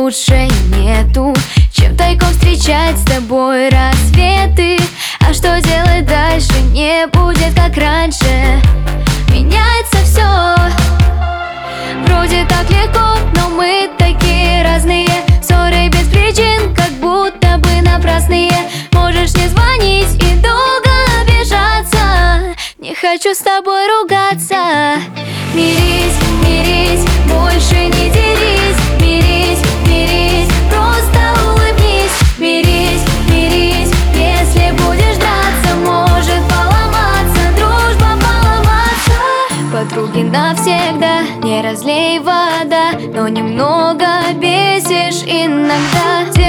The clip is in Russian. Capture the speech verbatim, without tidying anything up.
лучше нету, чем тайком встречать с тобой рассветы. А что делать дальше, не будет как раньше. Меняется все, вроде так легко, но мы такие разные. Ссоры без причин, как будто бы напрасные. Можешь не звонить и долго обижаться, не хочу с тобой ругаться. Мирись, мирись, больше не дерись. Мирись, мирись, просто улыбнись. Мирись, мирись, если будешь драться, может поломаться, дружба поломаться. Подруги навсегда, не разлей вода, но немного бесишь иногда.